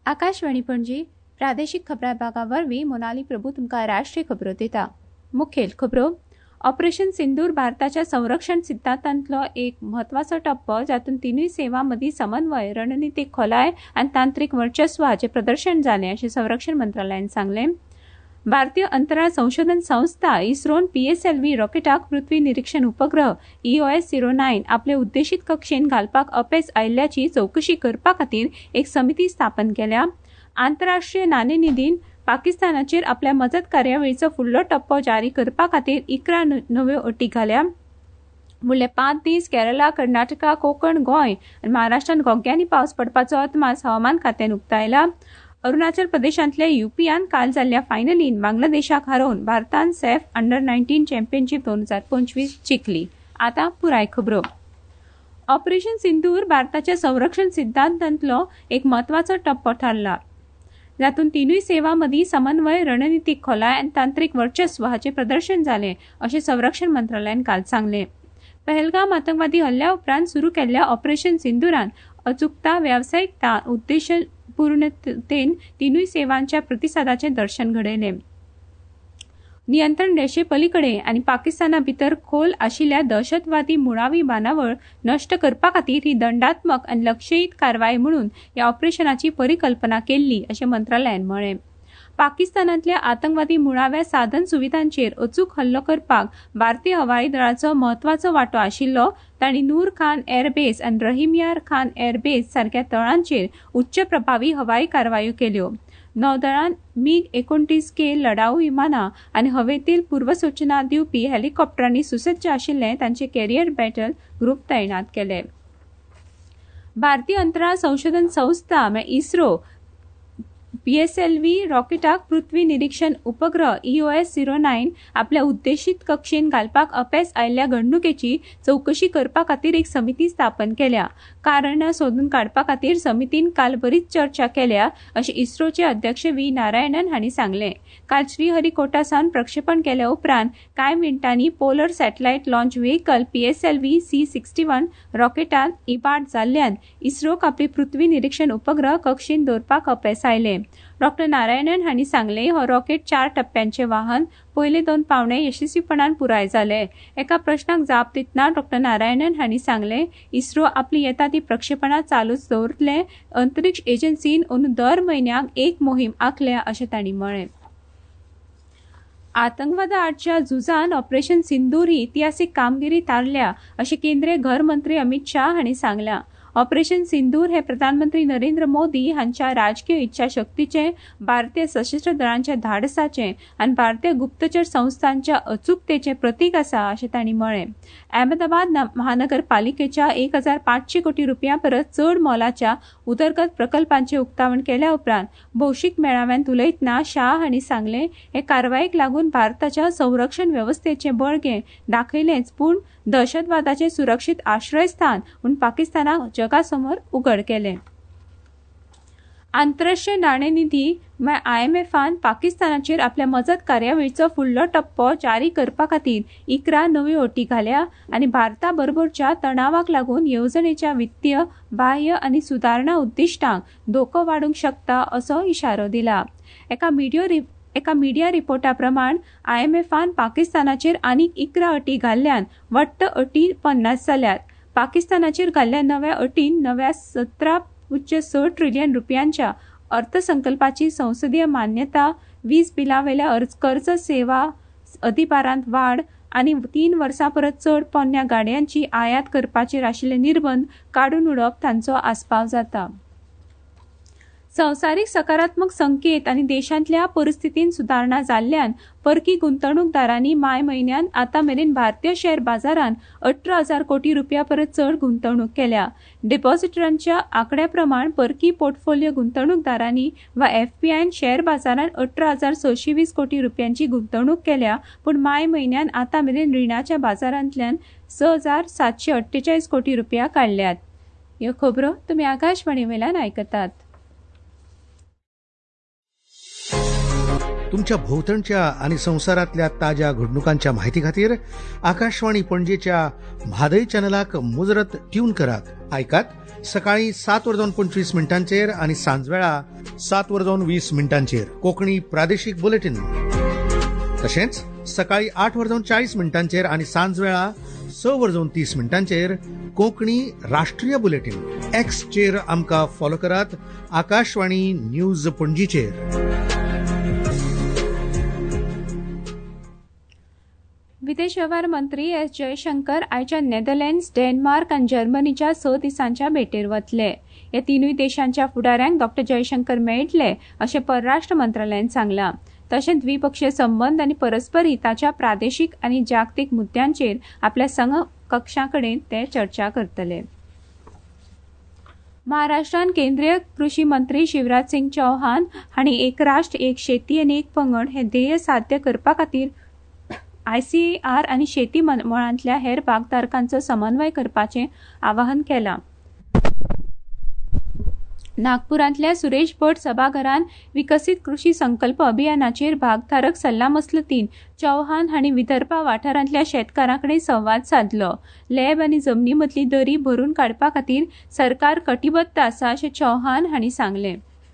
आकाशवाणी पणजी प्रादेशीक खबरां विभागावरवीं मोनाली प्रभू तुमकां राष्ट्रीय खबरो दिता। मुखेल खबरो ऑपरेशन सिंदूर भारताच्या संरक्षण सिद्धांतांतलो एक म्हत्वाचो टप्पो जातून तिनूय सेवां मदीं समन्वय रणनीतीक खोलाय आनी तांत्रीक वर्चस्व हाचें प्रदर्शन जालें अशें संरक्षण मंत्रालयान सांगलें। भारतीय अंतराळ संशोधन संस्था इस्रोन PSLV रॉकेटाक पृथ्वी निरीक्षण उपग्रह EOS-09 आपले उद्देशीत कक्षेन घालपाक अपेस आयिल्ल्याची चवकशी करपा खातीर एक समिती स्थापन केल्या। आंतरराष्ट्रीय नाणेनिधीन पाकिस्तानाचेर आपल्या मजत कार्यावळीचो फुडलो टप्पो जारी करपा खातीर 11 नव्यो अटी घाल्या। फुडले 5 दीस केरळा, कर्नाटका, कोकण, गोंय आनी महाराष्ट्रांत गोग्यांनी पावस पडपाचो अदमास हवामान खात्यान उक्तायला। अरुणाचल प्रदेशांतल्या UPयान काल जाल्ल्या फायनलीन बांगलादेशाक हारोवन भारतान सॅफ अंडर-19 चॅम्पियनशीप 2025 जिखली। आतां पुराय खबरो। ऑपरेशन सिंदूर भारताच्या संरक्षण सिद्धांतांतलो एक म्हत्वाचो टप्पो थारला, जातून तिनूय सेवां मदीं समन्वय रणनीतीक खोलाय आनी तांत्रीक वर्चस्व हाचें प्रदर्शन जालें अशें संरक्षण मंत्रालयान काल सांगलें। पहलगाम आतंकवादी हल्ल्या उपरांत सुरू केल्ल्या ऑपरेशन सिंदूरान अचूकता, व्यावसायिकता, उद्देशपूर्णतेन तिनूय सेवांच्या प्रतिसादाचें दर्शन घडयलें। नियंत्रण रेषे पलीकडे आनी पाकिस्ताना भितर खोल आशिल्ल्या दहशतवादी मुळावी बांदावळ नश्ट करपा खातीर ही दंडात्मक आनी लक्षयित कारवाय म्हणून ह्या ऑपरेशनाची परिकल्पना केल्ली अशें मंत्रालयान म्हळें। पाकिस्तानांतल्या आतंकवादी मुळाव्या साधन सुविधांचेर अचूक हल्लो करपाक भारतीय हवाई दळाचो म्हत्वाचो वांटो आशिल्लो तांणी नूर खान एअरबेस आनी रहिमयार खान एअरबेस सारक्या तळांचेर उच्च प्रभावी हवाई कारवायो केल्यो। नौदळान MiG-29K लढाऊ विमानां आनी हवेतील पूर्वसूचना दिवपी हेलिकॉप्टरांनी सुसज्ज आशिल्ले तांचे कॅरियर बॅटल ग्रूप तैनात केले। भारतीय अंतराळ संशोधन संस्था इस्रो PSLV रॉकेटाक पृथ्वी निरीक्षण उपग्रह EOS-09 आपल्या उद्देशीत कक्षेन घालपाक अपेस आयिल्ल्या घडणुकेची चवकशी करपा खातीर एक समिती स्थापन केल्या। कारणां सोदून काडपा खातीर समितीन काल बरीच चर्चा केल्या अशें इस्रोचे अध्यक्ष V. नारायणन हांणी सांगलें। काल श्रीहरिकोटा सावन प्रक्षेपण केल्या उपरांत कांय मिनटांनी polar satellite launch vehicle PSLV C-61 रॉकेटान इबाड जाल्ल्यान इस्रोक आपली पृथ्वी निरीक्षण उपग्रह कक्षेन दवरपाक अपेस आयलें। डॉ. नारायणन हांणी सांगलें, हो रॉकेट 4 टप्प्यांचे वाहन, पयले 2 पावंडे यशस्वीपणान पुराय जाले। एका प्रश्नाक जाप दितना डॉ. नारायणन हांणी सांगलें, इस्रो आपली येता ती प्रक्षेपणां चालूच दवरतले। अंतरिक्ष एजन्सीन अंदू दर म्हयन्याक एक मोहीम आंखल्या अशें तांणी म्हळें। आतंकवादा आडच्या झुजान ऑपरेशन सिंदूर ही इतिहासीक कामगिरी थारल्या अशें केंद्रीय घर मंत्री अमित शाह हांणी सांगलां। ऑपरेशन सिंदूर हे प्रधानमंत्री नरेंद्र मोदी हांच्या राजकीय इच्छाशक्तीचें, भारतीय सशस्त्र दळांच्या धाडसाचें आनी भारतीय गुप्तचर संस्थांच्या अचूकतेचें प्रतीक आसा अशें तांणी म्हळें। अहमदाबाद महानगरपालिकेच्या 1500 कोटी रुपयां परस चड मोलाच्या उदरगत प्रकल्पांचें उक्तावण केल्या उपरांत भौशीक मेळाव्यांत उलयतना शाह हांणी सांगलें, हे कारवायेक लागून भारताच्या संरक्षण वेवस्थेचें बळगें दाखयलेंच, पूण दहशतवादाचें सुरक्षीत आश्रयस्थान म्हूण पाकिस्तानाक जगासमोर उघड केलें। आंतरराष्ट्रीय नाणेनिधी IMFन पाकिस्तानाचेर आपल्या मजत कार्यावळीचो फुडलो टप्पो जारी करपा खातीर 11 नव्यो अटी घाल्या आनी भारता बरोबरच्या तणावाक लागून येवजणेच्या वित्तीय, बाह्य आनी सुदारणा उद्दिश्टांक धोको वाडूंक शकता असो इशारो दिला। एका मिडिया रिपोर्टा प्रमाण IMFन पाकिस्तानाचेर आनीक 11 अटी घाल्ल्यान वट्ट अटी 50 जाल्यात। पाकिस्तानाचेर घाल्ल्या नव्या अटीन नव्या 17.6 ट्रिलियन रुपयांच्या अर्थसंकल्पाची संसदीय मान्यता, वीज बिलावेल्या कर्ज सेवा अधिभारांत वाड आनी 3 वर्सां परस चड पोन्न्या गाडयांची आयात करपाचेर आशिल्ले निर्बंध काडून उडोवप तांचो आस्पाव जाता। संवसारीक सकारात्मक संकेत आनी देशांतल्या परिस्थितीन सुदारणा जाल्ल्यान परकी गुंतवणूकदारांनी माय म्हयन्यात आतां मेरेन भारतीय शेअर बाजारात 18,000 कोटी रुपया परस चड गुंतवणूक केल्या। डिपॉझिटरांच्या आंकड्या प्रमाण परकी पोर्टफोलिओ गुंतवणूकदारांनी वा FPIन शेअर बाजारात 18,620 कोटी रुपयांची गुंतवणूक केल्या, पूण माय म्हयन्यात आतां मेरेन रिणाच्या बाजारांतल्यान 6,748 कोटी रुपया काडल्यात। ह्यो खबरो तुमी आकाशवाणी वेल्यान आयकतात। तुमच्या भोवतणच्या आणि संसारातल्या ताज्या घडणुकांच्या माहिती खातीर आकाशवाणी पणजेच्या म्हादय चॅनलाक मुजरत ट्यून करात. ऐकात सकाळी 7:25 आणि सांजवेळा 7:20 कोंकणी प्रादेशीक बुलेटिन. तशेंच सकाळी 8:40 आणि सांजवेळा 6:30 कोंकणी राष्ट्रीय बुलेटिन. एक्सचेर आमकां फॉलो करात. आकाशवाणी न्यूज पणजीचेर. विदेश वेव्हार मंत्री एस जयशंकर आयच्या नेदरलँड्स, डेन्मार्क आनी जर्मनीच्या 6 दिसांच्या भेटेर वतले. ह्या तिनूय देशांच्या फुडाऱ्यांक डॉ जयशंकर मेळटले अशें परराष्ट्र मंत्रालयान सांगलां. तशेंच द्विपक्षीय संबंद आनी परस्पर हिताच्या प्रादेशीक आनी जागतीक मुद्द्यांचेर आपल्या समकक्षांकडेन ते चर्चा करतले. महाराष्ट्रान केंद्रीय कृषी मंत्री शिवराज सिंग चौहान हांणी एक राष्ट्र एक शेती आनी एक पंगड हे ध्येय साध्य करपा खातीर ICAR आनी शेती मळांतल्या हेर भागधारकांचो समन्वय करपाचें आवाहन केलां. नागपुरांतल्या सुरेश भट सभाघरांत विकसीत कृषी संकल्प अभियानाचेर भागधारक सल्लामसलतीन चौहान हांणी विदर्भा वाठारांतल्या शेतकारांकडेन संवाद साधलो. लॅब आनी जमनी मदली दरी भरून काडपा खातीर सरकार कटिबद्ध आसा अशें चौहान हांणी सांगलें.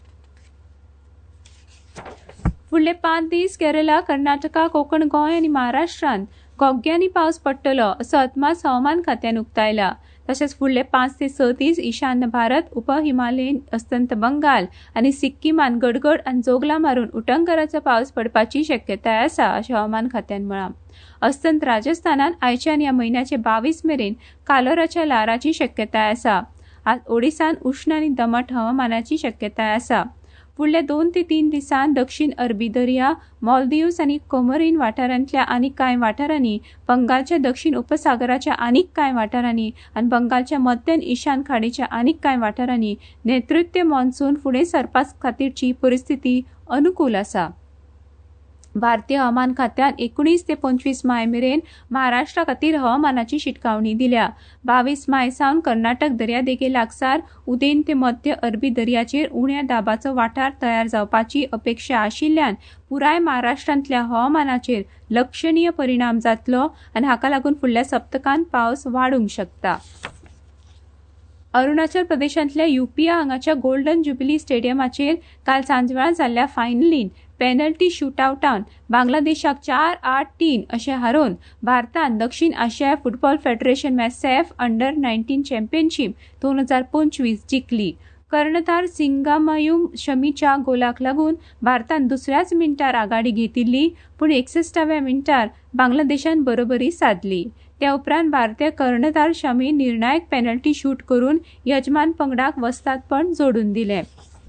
फुडले 5 दीस केरळा, कर्नाटका, कोकण, गोंय आनी महाराष्ट्रांत घोग्यांनी पावस पडटलो असो अदमास हवामान खात्यान उक्तायला. तशेंच फुडले 5 ते 6 दीस ईशान्य भारत, उपहिमालयीन अस्तंत बंगाल आनी सिक्कीमान गडगड आनी जोगला मारून उटंगराचो पावस पडपाची शक्यताय आसा अशें हवामान खात्यान म्हळां. अस्तंत राजस्थानात आयच्यान ह्या म्हयन्याचे 22 मेरेन कालोराच्या ल्हाराची शक्यताय आसा. आज ओडिसांत उश्ण आनी दमट हवामानाची शक्यताय आसा. फुडल्या 2 ते 3 दिसांत दक्षिण अरबी दर्या, मालदीव्स आनी कोमोरीन वाठारांतल्या आनीक कांय वाठारांनी, बंगालच्या दक्षिण उपसागराच्या आनीक कांय वाठारांनी आनी बंगालच्या मध्य आनी ईशान खाडीच्या आनीक कांय वाठारांनी नैऋत्य मॉन्सून फुडें सरपा खातीरची परिस्थिती अनुकूल आसा. भारतीय हवामान खात्यान 19 ते 25 माय मेरेन महाराष्ट्रा खातीर हवामानाची शिटकावणी दिल्या. 22 माय सावन कर्नाटक दर्यादेगे लागसार उदेंत ते मध्य अरबी दर्याचेर उण्या दाबाचो वाठार तयार जावपाची अपेक्षा आशिल्ल्यान पुराय महाराष्ट्रांतल्या हवामानाचेर लक्षणीय परिणाम जातलो आनी हाका लागून फुडल्या सप्तकांत पावस वाडूंक शकता. अरुणाचल प्रदेशांतल्या युपिया हांगाच्या गोल्डन ज्युबिली स्टेडियमाचेर काल सांजवेळा जाल्ल्या फायनलींत पेनल्टी शूटआवटांत बांगलादेशाक 4-8-3 अशें हारोवन भारतान दक्षिण आशिया football federation SAFF under nineteen championship 2025 जिखली. कर्णधार सिंगामयूम शमीच्या गोलाक लागून भारतान दुसऱ्याच मिनटार आघाडी घेतिल्ली, पूण 61व्या मिनटार बांगलादेशान बरोबरी साधली. त्या उपरांत भारतीय कर्णधार शमी निर्णायक पेनल्टी शूट करून यजमान पंगडाक वस्तादपण जोडून दिलें.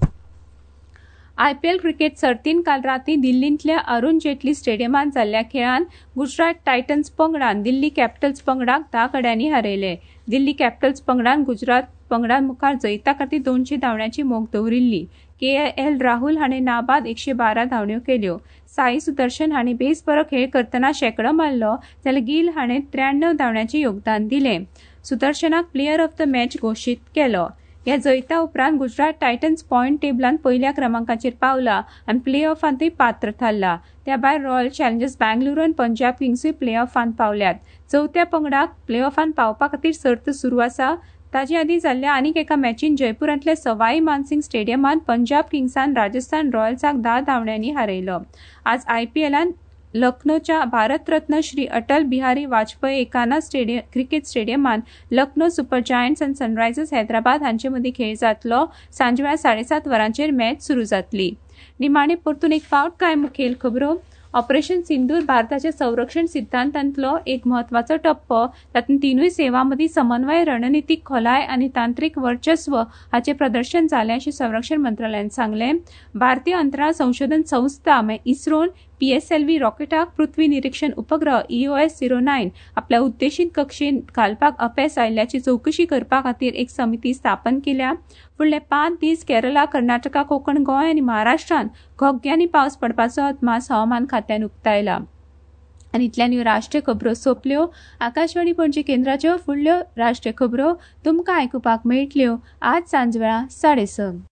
IPL क्रिकेट सर्तीन काल रातीं दिल्लींतल्या अरुण जेटली स्टेडियमांत जाल्ल्या खेळांत गुजरात टायटन्स पंगडान दिल्ली कॅपिटल्स पंगडाक 10 गड्यांनी हारयले. दिल्ली कॅपिटल्स पंगडान गुजरात पंगडान मुखार जैता खातीर 200 धांवड्यांची मोख दवरिल्ली. KL राहुल हाणें नाबाद 112 धांवड्यो केल्यो. साई सुदर्शन हाणें बेस बरो खेळ करतना शेकडो मारलो जाल्यार गिल हाणें 93 धांवड्यांचें योगदान दिलें. सुदर्शनाक प्लेयर ऑफ द मॅच घोशीत केलो. ह्या जैता उपरांत गुजरात टायटन्स पॉयंट टेबलांत पयल्या क्रमांकाचेर पावला आनी प्ले ऑफांतूय पात्र थारला. त्या भायर रॉयल चॅलेंजर्स बँगलुरू आनी पंजाब किंग्सूय प्ले ऑफांत पावल्यात. चवथ्या पंगडाक प्ले ऑफांत पावपा खातीर सर्त सुरू आसा. ताचे आदीं जाल्ल्या आनीक एका मॅचीन जयपुरांतल्या सवाई मानसिंग स्टेडियमांत पंजाब किंग्सान राजस्थान रॉयल्साक 10 धांवड्यांनी हारयलो. आज IPLांत लखनौच्या भारतरत्न श्री अटल बिहारी वाजपेयी एकाना क्रिकेट स्टेडियमांत लखनौ सुपर जायंट्स आनी सनरायझर्स हैदराबाद हांचे मदीं खेळ जातलो. सांजवेळा 7:30 वरांचेर मॅच सुरू जातली. निमाणे परतून एक फावट कांय मुखेल खबरो. ऑपरेशन सिंदूर भारताच्या संरक्षण सिद्धांतांतलो एक म्हत्वाचो टप्पो. तातूंत तिनूय सेवां मदीं समन्वय, रणनीतीक खोलाय आनी तांत्रीक वर्चस्व हाचें प्रदर्शन जालें अशें संरक्षण मंत्रालयान सांगलें. भारतीय अंतराळ संशोधन संस्था इस्रोन PSLV रॉकेटाक पृथ्वी निरीक्षण उपग्रह EOS-09 आपल्या उद्देशीत कक्षेत घालपाक अपेस आयिल्ल्याची चवकशी करपा खातीर एक समिती स्थापन केल्या. फुडले 5 दीस केरळा, कर्नाटका, कोकण, गोंय आनी महाराष्ट्रांत घोग्यांनी पावस पडपाचो अदमास हवामान खात्यान उक्तायला. आनी इतल्यान ह्यो राष्ट्रीय खबरो सोंपल्यो. आकाशवाणी पणजी केंद्राच्यो फुडल्यो राष्ट्रीय खबरो तुमकां आयकुपाक मेळटल्यो आज सांजवेळा 6:30.